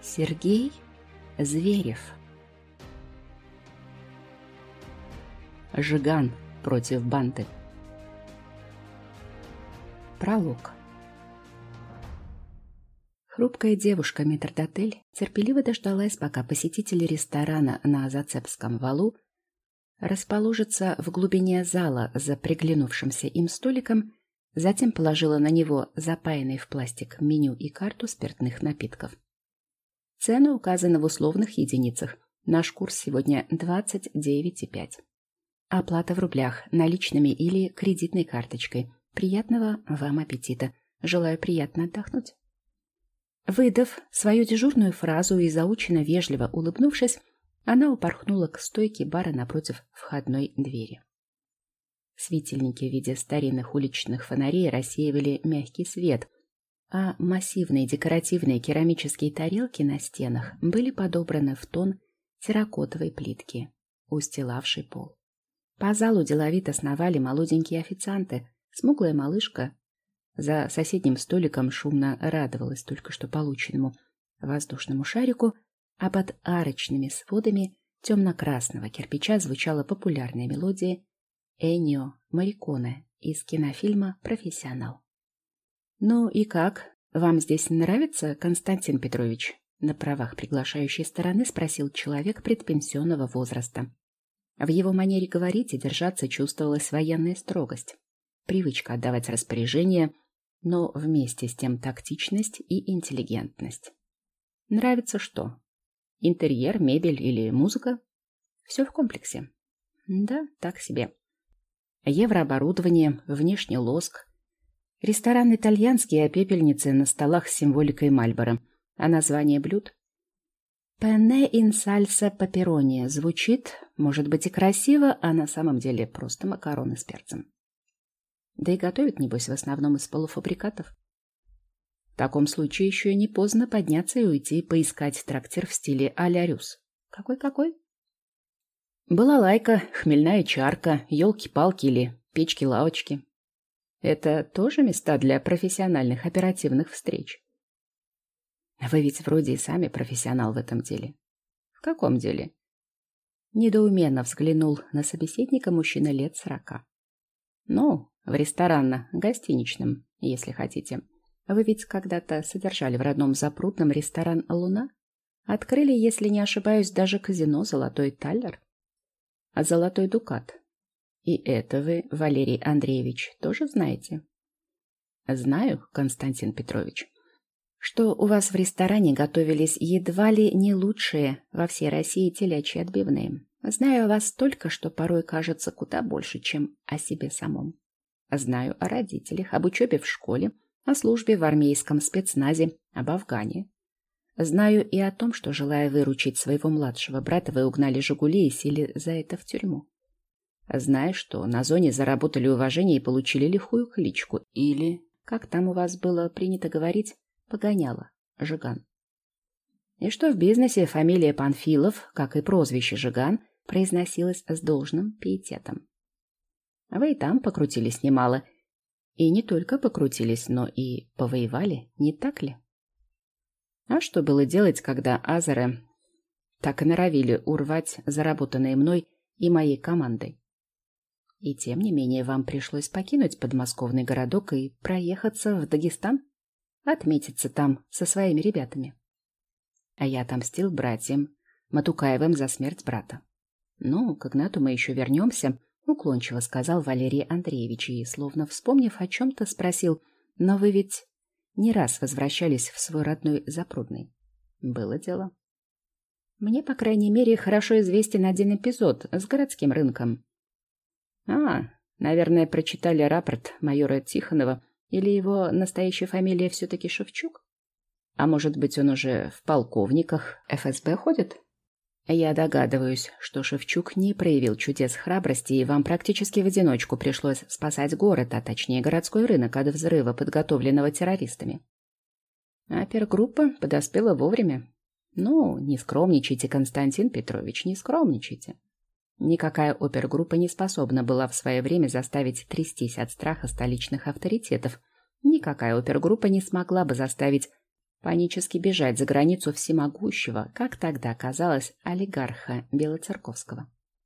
Сергей Зверев. Жиган против банды. Пролог. Хрупкая девушка метрдотель терпеливо дождалась, пока посетители ресторана на Зацепском валу расположатся в глубине зала за приглянувшимся им столиком, затем положила на него запаянный в пластик меню и карту спиртных напитков. Цены указаны в условных единицах. Наш курс сегодня 29,5. Оплата в рублях, наличными или кредитной карточкой. Приятного вам аппетита. Желаю приятно отдохнуть. Выдав свою дежурную фразу и заученно вежливо улыбнувшись, она упорхнула к стойке бара напротив входной двери. Светильники в виде старинных уличных фонарей рассеивали мягкий свет, а массивные декоративные керамические тарелки на стенах были подобраны в тон терракотовой плитки, устилавшей пол. По залу деловито сновали молоденькие официанты. Смуглая малышка за соседним столиком шумно радовалась только что полученному воздушному шарику, а под арочными сводами темно-красного кирпича звучала популярная мелодия Эннио Морриконе из кинофильма «Профессионал». «Ну и как? Вам здесь нравится, Константин Петрович?» На правах приглашающей стороны спросил человек предпенсионного возраста. В его манере говорить и держаться чувствовалась военная строгость, привычка отдавать распоряжения, но вместе с тем тактичность и интеллигентность. Нравится что? Интерьер, мебель или музыка? Все в комплексе. Да, так себе. Еврооборудование, внешний лоск. Ресторан итальянский, а пепельницы на столах с символикой Мальборо. А название блюд? «Пенне ин сальса пепперони» звучит, может быть, и красиво, а на самом деле просто макароны с перцем. Да и готовят, небось, в основном из полуфабрикатов. В таком случае еще и не поздно подняться и уйти, поискать трактир в стиле а-ля Рюс. Какой-какой? Балалайка, хмельная чарка, елки-палки или печки-лавочки. Это тоже места для профессиональных оперативных встреч. Вы ведь вроде и сами профессионал в этом деле. В каком деле? Недоуменно взглянул на собеседника мужчина лет 40. Ну, в ресторанно-гостиничном, если хотите. Вы ведь когда-то содержали в родном Запрудном ресторан «Луна»? Открыли, если не ошибаюсь, даже казино «Золотой Таллер». А «Золотой Дукат». И это вы, Валерий Андреевич, тоже знаете? Знаю, Константин Петрович, что у вас в ресторане готовились едва ли не лучшие во всей России телячьи отбивные. Знаю о вас столько, что порой кажется куда больше, чем о себе самом. Знаю о родителях, об учебе в школе, о службе в армейском спецназе, об Афгане. Знаю и о том, что, желая выручить своего младшего брата, вы угнали «Жигули» и сели за это в тюрьму. Знаю, что на зоне заработали уважение и получили лихую кличку, или, как там у вас было принято говорить, погоняло, Жиган. И что в бизнесе фамилия Панфилов, как и прозвище Жиган, произносилась с должным пиететом. Вы и там покрутились немало. И не только покрутились, но и повоевали, не так ли? А что было делать, когда азеры так и норовили урвать заработанные мной и моей командой? И тем не менее вам пришлось покинуть подмосковный городок и проехаться в Дагестан, отметиться там со своими ребятами. А я отомстил братьям Матукаевым за смерть брата. Ну, к Игнату мы еще вернемся, уклончиво сказал Валерий Андреевич и, словно вспомнив о чем-то, спросил: но вы ведь не раз возвращались в свой родной Запрудный? Было дело. Мне, по крайней мере, хорошо известен один эпизод с городским рынком. Наверное, прочитали рапорт майора Тихонова, или его настоящая фамилия все-таки Шевчук? А может быть, он уже в полковниках ФСБ ходит? Я догадываюсь, что Шевчук не проявил чудес храбрости, и вам практически в одиночку пришлось спасать город, а точнее городской рынок от взрыва, подготовленного террористами. Опергруппа подоспела вовремя. Ну, не скромничайте, Константин Петрович, не скромничайте. Никакая опергруппа не способна была в свое время заставить трястись от страха столичных авторитетов. Никакая опергруппа не смогла бы заставить панически бежать за границу всемогущего, как тогда казалось, олигарха Белоцерковского.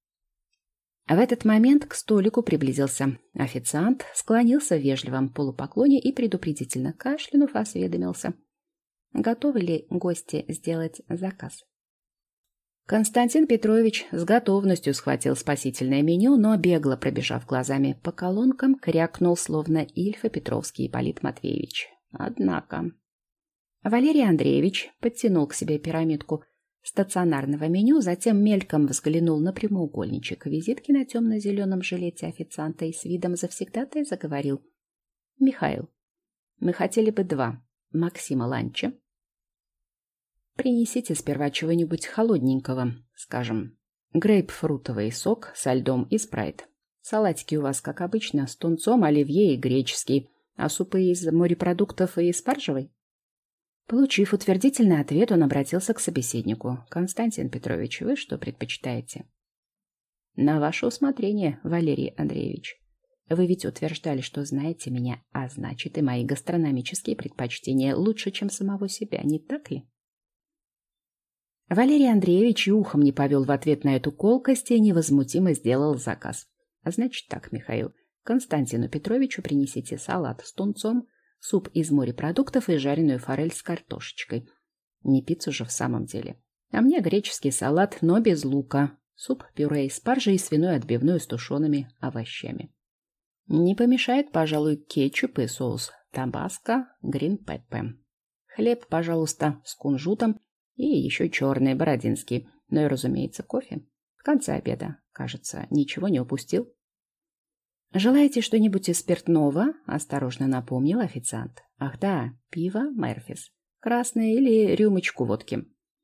В этот момент к столику приблизился официант, склонился в вежливом полупоклоне и, предупредительно кашлянув, осведомился, готовы ли гости сделать заказ. Константин Петрович с готовностью схватил спасительное меню, но, бегло пробежав глазами по колонкам, крякнул, словно Ильфа-Петровский Ипполит Матвеевич. Однако... Валерий Андреевич подтянул к себе пирамидку стационарного меню, затем мельком взглянул на прямоугольничек визитки на темно-зеленом жилете официанта и с видом завсегдатая заговорил. «Михаил, мы хотели бы 2 Максима ланча. Принесите сперва чего-нибудь холодненького, скажем, грейпфрутовый сок со льдом и спрайт. Салатики у вас, как обычно, с тунцом, оливье и греческий, а супы из морепродуктов и спаржевой?» Получив утвердительный ответ, он обратился к собеседнику. «Константин Петрович, вы что предпочитаете?» «На ваше усмотрение, Валерий Андреевич. Вы ведь утверждали, что знаете меня, а значит и мои гастрономические предпочтения лучше, чем самого себя, не так ли?» Валерий Андреевич и ухом не повел в ответ на эту колкость и невозмутимо сделал заказ. «Значит так, Михаил, Константину Петровичу принесите салат с тунцом, суп из морепродуктов и жареную форель с картошечкой. Не пиццу же в самом деле. А мне греческий салат, но без лука. Суп-пюре из спаржи и свиную отбивную с тушеными овощами. Не помешает, пожалуй, кетчуп и соус табаско, грин-пеппе. Хлеб, пожалуйста, с кунжутом и еще черный бородинский. Ну и, разумеется, кофе. В конце обеда, кажется, ничего не упустил. «Желаете что-нибудь из спиртного?» — осторожно напомнил официант. «Ах да, пиво Мерфис. Красное или рюмочку водки?»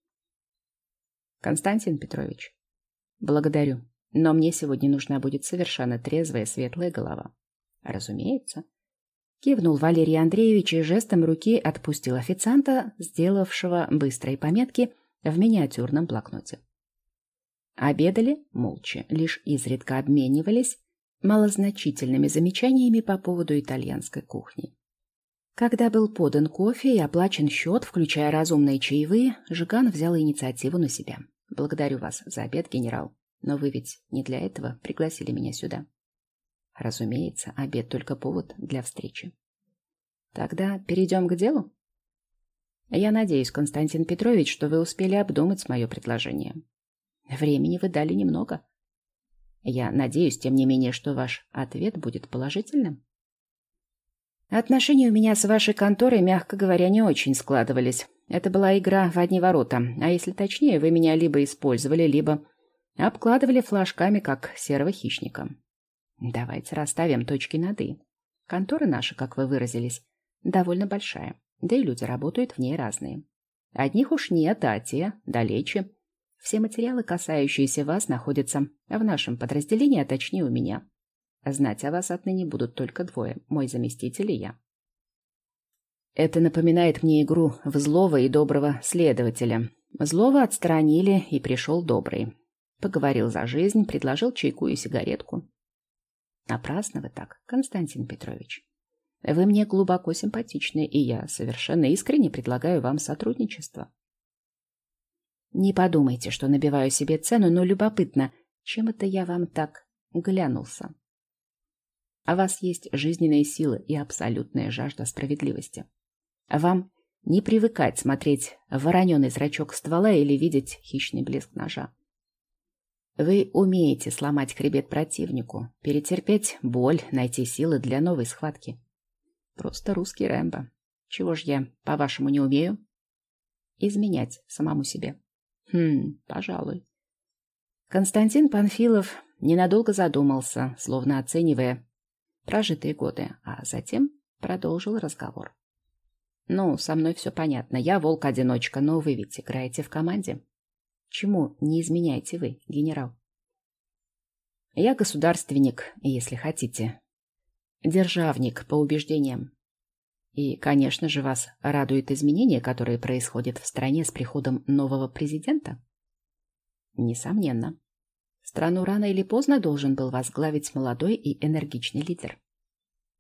«Константин Петрович, благодарю, но мне сегодня нужна будет совершенно трезвая светлая голова». «Разумеется». Кивнул Валерий Андреевич и жестом руки отпустил официанта, сделавшего быстрые пометки в миниатюрном блокноте. Обедали молча, лишь изредка обменивались малозначительными замечаниями по поводу итальянской кухни. Когда был подан кофе и оплачен счет, включая разумные чаевые, Жиган взял инициативу на себя. «Благодарю вас за обед, генерал, но вы ведь не для этого пригласили меня сюда». «Разумеется, обед только повод для встречи». «Тогда перейдем к делу?» «Я надеюсь, Константин Петрович, что вы успели обдумать мое предложение. Времени вы дали немного. Я надеюсь, тем не менее, что ваш ответ будет положительным». «Отношения у меня с вашей конторой, мягко говоря, не очень складывались. Это была игра в одни ворота, а если точнее, вы меня либо использовали, либо обкладывали флажками, как серого хищника. Давайте расставим точки над «и». Контора наша, как вы выразились, довольно большая, да и люди работают в ней разные. Одних уж нет, а те далече. Все материалы, касающиеся вас, находятся в нашем подразделении, а точнее у меня. Знать о вас отныне будут только 2, мой заместитель и я. Это напоминает мне игру в злого и доброго следователя. Злого отстранили, и пришел добрый. Поговорил за жизнь, предложил чайку и сигаретку. Напрасно вы так, Константин Петрович. Вы мне глубоко симпатичны, и я совершенно искренне предлагаю вам сотрудничество. Не подумайте, что набиваю себе цену, но любопытно, чем это я вам так глянулся. У вас есть жизненные силы и абсолютная жажда справедливости. Вам не привыкать смотреть в вороненый зрачок ствола или видеть хищный блеск ножа. Вы умеете сломать хребет противнику, перетерпеть боль, найти силы для новой схватки. Просто русский Рэмбо. Чего ж я, по-вашему, не умею? Изменять самому себе. Пожалуй. Константин Панфилов ненадолго задумался, словно оценивая прожитые годы, а затем продолжил разговор. Ну, со мной все понятно. Я волк-одиночка, но вы ведь играете в команде. Чему не изменяете вы, генерал? Я государственник, если хотите. Державник по убеждениям. И, конечно же, вас радуют изменения, которые происходят в стране с приходом нового президента? Несомненно. Страну рано или поздно должен был возглавить молодой и энергичный лидер.